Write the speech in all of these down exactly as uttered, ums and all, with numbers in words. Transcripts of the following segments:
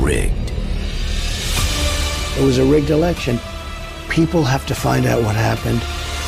rigged. It was a rigged election. People have to find out what happened.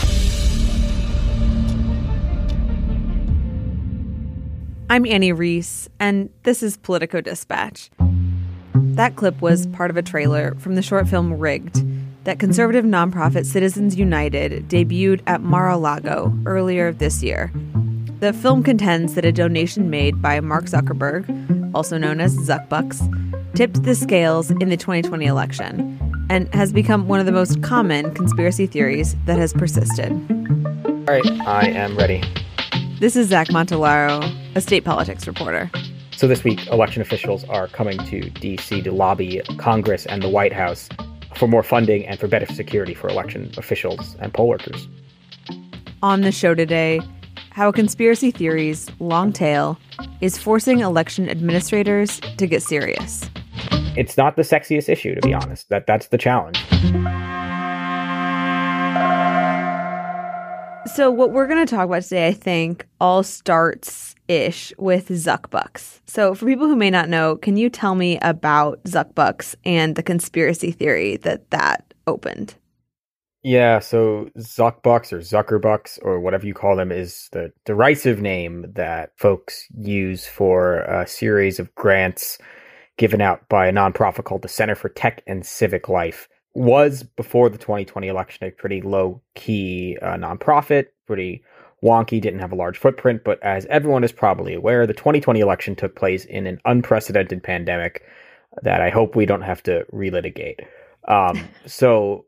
I'm Annie Reese, and this is Politico Dispatch. That clip was part of a trailer from the short film Rigged that conservative nonprofit Citizens United debuted at Mar-a-Lago earlier this year. The film contends that a donation made by Mark Zuckerberg, also known as Zuckbucks, tipped the scales in the twenty twenty election and has become one of the most common conspiracy theories that has persisted. All right, I am ready. This is Zach Montellaro, a state politics reporter. So this week, election officials are coming to D C to lobby Congress and the White House for more funding and for better security for election officials and poll workers. On the show today, how a conspiracy theory's long tail is forcing election administrators to get serious. It's not the sexiest issue, to be honest. That that's the challenge. So what we're going to talk about today, I think, all starts-ish with Zuckbucks. So for people who may not know, can you tell me about Zuckbucks and the conspiracy theory that that opened? Yeah, so Zuckbucks or Zuckerbucks or whatever you call them is the derisive name that folks use for a series of grants given out by a nonprofit called the Center for Tech and Civic Life. Was before the twenty twenty election a pretty low-key uh, nonprofit, pretty wonky, didn't have a large footprint. But as everyone is probably aware, the twenty twenty election took place in an unprecedented pandemic that I hope we don't have to relitigate. Um, so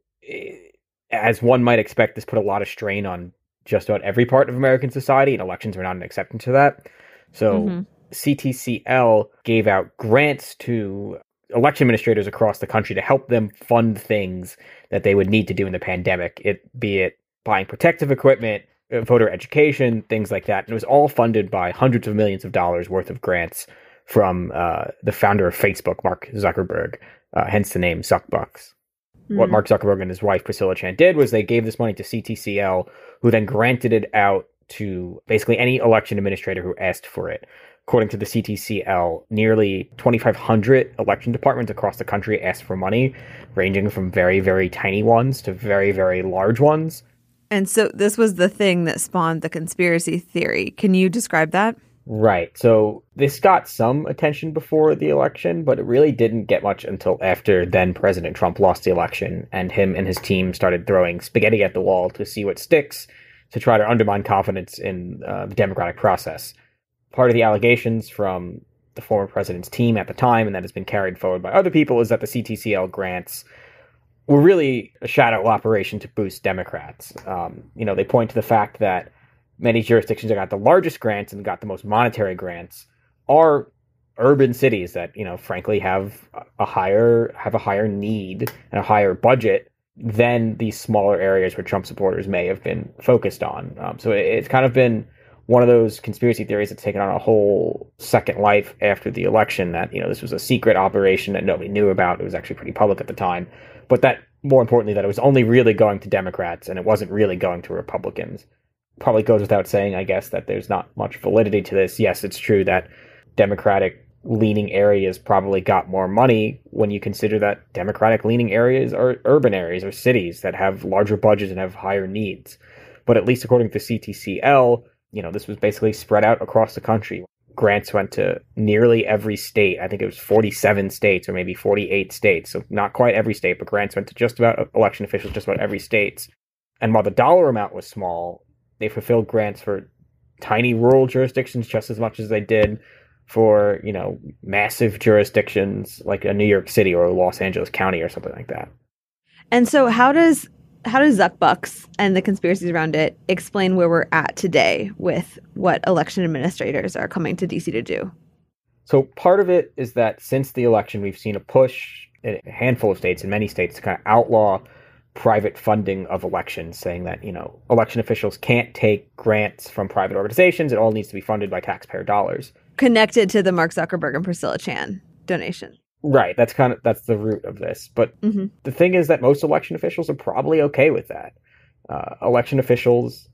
as one might expect, this put a lot of strain on just about every part of American society, and elections were not an exception to that. So mm-hmm. C T C L gave out grants to election administrators across the country to help them fund things that they would need to do in the pandemic, it be it buying protective equipment, voter education, things like that. And it was all funded by hundreds of millions of dollars worth of grants from uh, the founder of Facebook, Mark Zuckerberg, uh, hence the name Zuckbucks. Mm. What Mark Zuckerberg and his wife, Priscilla Chan, did was they gave this money to C T C L, who then granted it out to basically any election administrator who asked for it. According to the C T C L, nearly twenty-five hundred election departments across the country asked for money, ranging from very, very tiny ones to very, very large ones. And so this was the thing that spawned the conspiracy theory. Can you describe that? Right. So this got some attention before the election, but it really didn't get much until after then President Trump lost the election and him and his team started throwing spaghetti at the wall to see what sticks to try to undermine confidence in uh, the democratic process. Part of the allegations from the former president's team at the time, and that has been carried forward by other people, is that the C T C L grants were really a shadow operation to boost Democrats. Um, you know, they point to the fact that many jurisdictions that got the largest grants and got the most monetary grants are urban cities that, you know, frankly have a higher have a higher need and a higher budget than these smaller areas where Trump supporters may have been focused on. Um, so it, it's kind of been one of those conspiracy theories that's taken on a whole second life after the election, that, you know, this was a secret operation that nobody knew about. It was actually pretty public at the time. But that, more importantly, that it was only really going to Democrats and it wasn't really going to Republicans. Probably goes without saying, I guess, that there's not much validity to this. Yes, it's true that Democratic leaning areas probably got more money when you consider that Democratic leaning areas are urban areas or cities that have larger budgets and have higher needs. But at least according to C T C L, you know, this was basically spread out across the country. Grants went to nearly every state. I think it was forty-seven states or maybe forty-eight states. So not quite every state, but grants went to just about election officials, just about every state. And while the dollar amount was small, they fulfilled grants for tiny rural jurisdictions just as much as they did for, you know, massive jurisdictions like a New York City or Los Angeles County or something like that. And so how does how does Zuckbucks and the conspiracies around it explain where we're at today with what election administrators are coming to D C to do? So part of it is that since the election, we've seen a push in a handful of states, in many states, to kind of outlaw private funding of elections, saying that, you know, election officials can't take grants from private organizations. It all needs to be funded by taxpayer dollars. Connected to the Mark Zuckerberg and Priscilla Chan donation. Right. That's kind of that's the root of this. But mm-hmm. the thing is that most election officials are probably okay with that. Uh, election officials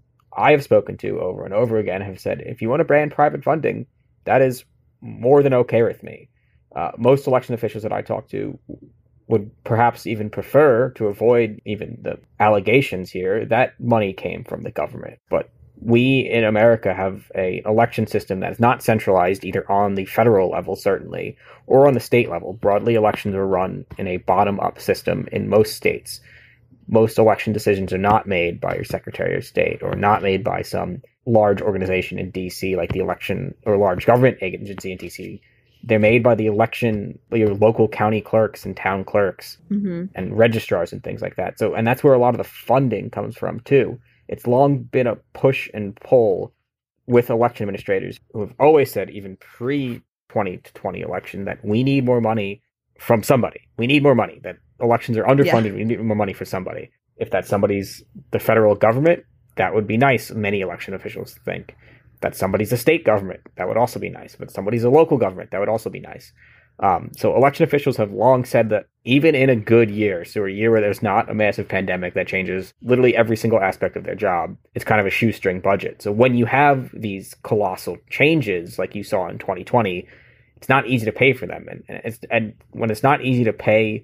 I have spoken to over and over again have said, if you want to ban private funding, that is more than okay with me. Uh, most election officials that I talk to would perhaps even prefer to avoid even the allegations here. That money came from the government. But we in America have a election system that is not centralized either on the federal level, certainly, or on the state level. Broadly, elections are run in a bottom-up system in most states. Most election decisions are not made by your Secretary of State or not made by some large organization in D C like the election or large government agency in D C. They're made by the election, your local county clerks and town clerks mm-hmm. and registrars and things like that. So, and that's where a lot of the funding comes from too. It's long been a push and pull with election administrators who have always said, even pre twenty twenty election, that we need more money from somebody. We need more money, that elections are underfunded. Yeah. We need more money for somebody. If that somebody's the federal government, that would be nice. Many election officials think that somebody's a state government. That would also be nice. But somebody's a local government. That would also be nice. Um, so election officials have long said that even in a good year, so a year where there's not a massive pandemic that changes literally every single aspect of their job, it's kind of a shoestring budget. So when you have these colossal changes like you saw in twenty twenty, it's not easy to pay for them. And, and, it's, and when it's not easy to pay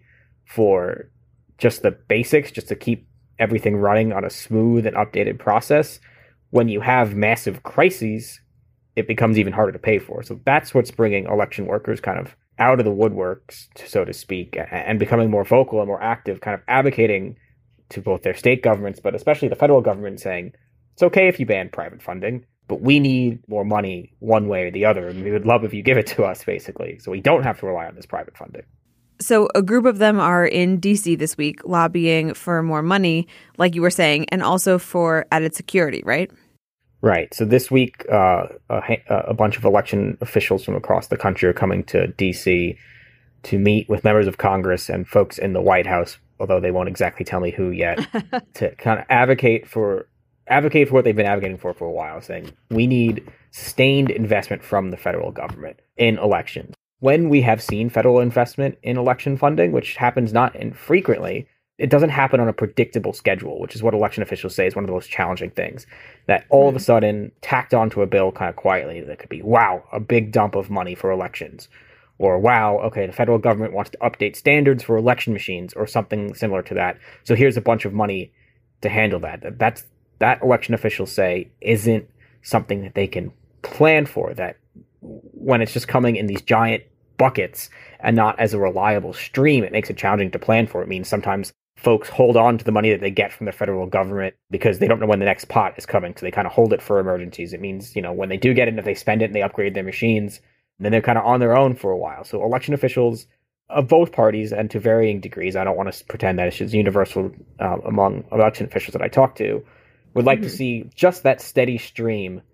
for just the basics, just to keep everything running on a smooth and updated process, when you have massive crises, it becomes even harder to pay for. So that's what's bringing election workers kind of out of the woodworks, so to speak, and becoming more vocal and more active, kind of advocating to both their state governments, but especially the federal government, saying, it's okay if you ban private funding, but we need more money one way or the other, and we would love if you give it to us, basically, so we don't have to rely on this private funding. So a group of them are in D C this week lobbying for more money, like you were saying, and also for added security, right? Right. So this week, uh, a, a bunch of election officials from across the country are coming to D C to meet with members of Congress and folks in the White House, although they won't exactly tell me who yet, to kind of advocate for advocate for what they've been advocating for for a while, saying we need sustained investment from the federal government in elections. When we have seen federal investment in election funding, which happens not infrequently, it doesn't happen on a predictable schedule, which is what election officials say is one of the most challenging things. That all of a sudden, tacked onto a bill kind of quietly, that could be, wow, a big dump of money for elections. Or, wow, okay, the federal government wants to update standards for election machines or something similar to that. So here's a bunch of money to handle that. That's, that election officials say isn't something that they can plan for, that when it's just coming in these giant buckets and not as a reliable stream, it makes it challenging to plan for. It means sometimes folks hold on to the money that they get from the federal government because they don't know when the next pot is coming, so they kind of hold it for emergencies. It means, you know, when they do get it, and if they spend it and they upgrade their machines, then they're kind of on their own for a while. So election officials of both parties, and to varying degrees, I don't want to pretend that it's just universal uh, among election officials that I talk to, would like mm-hmm. to see just that steady stream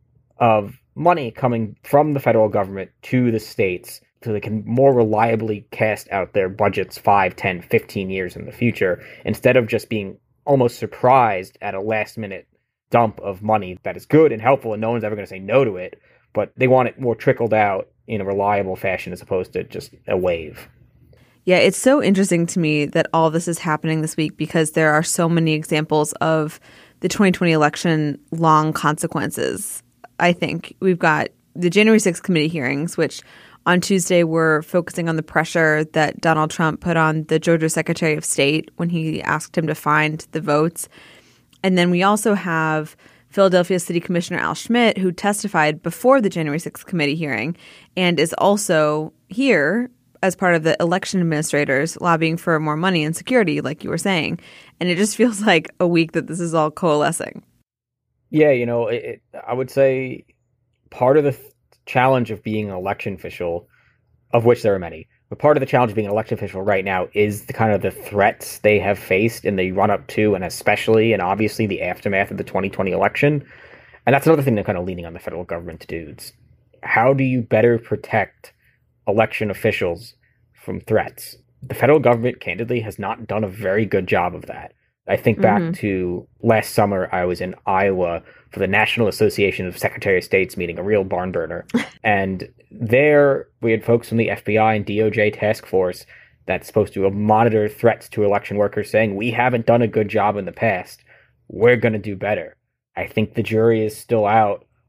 of money coming from the federal government to the states, so they can more reliably cast out their budgets five, ten, fifteen years in the future, instead of just being almost surprised at a last-minute dump of money that is good and helpful and no one's ever going to say no to it, but they want it more trickled out in a reliable fashion as opposed to just a wave. Yeah, it's so interesting to me that all this is happening this week because there are so many examples of the twenty twenty election long consequences. I think we've got the January sixth committee hearings, which on Tuesday were focusing on the pressure that Donald Trump put on the Georgia Secretary of State when he asked him to find the votes. And then we also have Philadelphia City Commissioner Al Schmidt, who testified before the January sixth committee hearing and is also here as part of the election administrators lobbying for more money and security, like you were saying. And it just feels like a week that this is all coalescing. Yeah, you know, it, it, I would say part of the th- challenge of being an election official, of which there are many, but part of the challenge of being an election official right now is the kind of the threats they have faced in the run up to, and especially and obviously the aftermath of the twenty twenty election. And that's another thing they're kind of leaning on the federal government to do. It's how do you better protect election officials from threats? The federal government, candidly, has not done a very good job of that. I think back mm-hmm. to last summer, I was in Iowa for the National Association of Secretary of States meeting, a real barn burner. And there we had folks from the F B I and D O J task force that's supposed to monitor threats to election workers saying, we haven't done a good job in the past. We're going to do better. I think the jury is still out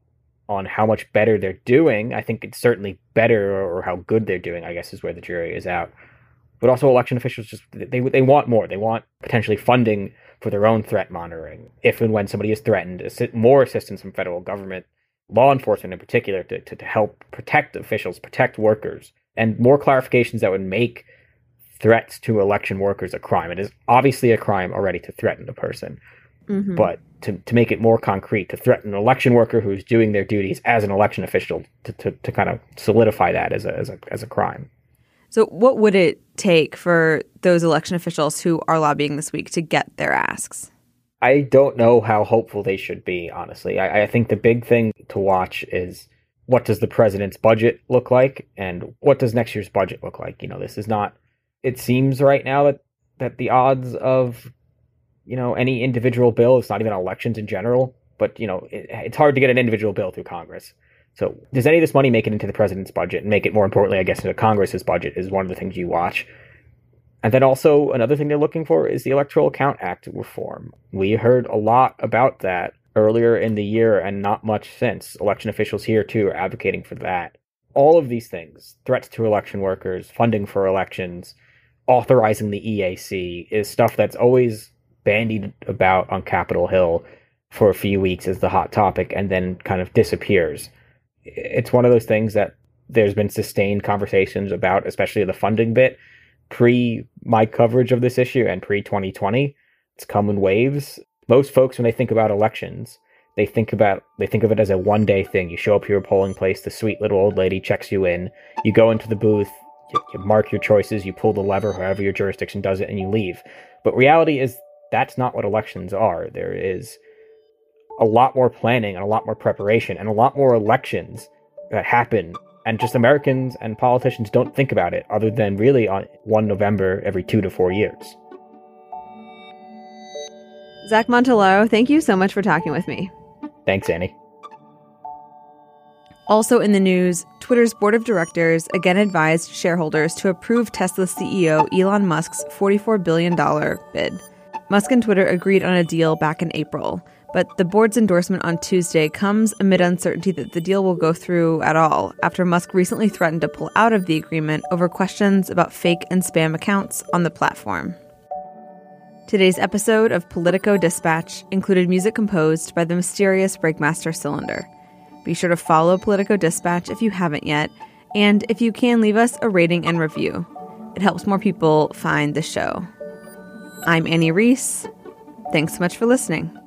on how much better they're doing. I think it's certainly better, or how good they're doing, I guess, is where the jury is out. But also election officials, just they they want more. They want potentially funding for their own threat monitoring. If and when somebody is threatened, more assistance from federal government, law enforcement in particular, to, to, to help protect officials, protect workers, and more clarifications that would make threats to election workers a crime. It is obviously a crime already to threaten a person, mm-hmm. but to, to make it more concrete, to threaten an election worker who's doing their duties as an election official, to, to, to kind of solidify that as a, as a as a crime. So what would it take for those election officials who are lobbying this week to get their asks? I don't know how hopeful they should be, honestly. I, I think the big thing to watch is, what does the president's budget look like, and what does next year's budget look like? You know, this is not, it seems right now that, that the odds of, you know, any individual bill, it's not even elections in general, but, you know, it, it's hard to get an individual bill through Congress. So does any of this money make it into the president's budget, and make it, more importantly, I guess, into Congress's budget, is one of the things you watch. And then also another thing they're looking for is the Electoral Count Act reform. We heard a lot about that earlier in the year and not much since. Election officials here, too, are advocating for that. All of these things, threats to election workers, funding for elections, authorizing the E A C, is stuff that's always bandied about on Capitol Hill for a few weeks as the hot topic and then kind of disappears. It's one of those things that there's been sustained conversations about, especially the funding bit, pre my coverage of this issue and pre twenty twenty. It's come in waves. Most folks, when they think about elections, they think about they think of it as a one day thing. You show up to your polling place, the sweet little old lady checks you in, you go into the booth, you, you mark your choices, you pull the lever, however your jurisdiction does it, and you leave. But reality is that's not what elections are. There is a lot more planning and a lot more preparation and a lot more elections that happen. And just Americans and politicians don't think about it, other than really on one November every two to four years. Zach Montellaro, thank you so much for talking with me. Thanks, Annie. Also in the news, Twitter's board of directors again advised shareholders to approve Tesla C E O Elon Musk's forty-four billion dollars bid. Musk and Twitter agreed on a deal back in April, but the board's endorsement on Tuesday comes amid uncertainty that the deal will go through at all, after Musk recently threatened to pull out of the agreement over questions about fake and spam accounts on the platform. Today's episode of Politico Dispatch included music composed by the mysterious Breakmaster Cylinder. Be sure to follow Politico Dispatch if you haven't yet, and if you can, leave us a rating and review. It helps more people find the show. I'm Annie Reese. Thanks so much for listening.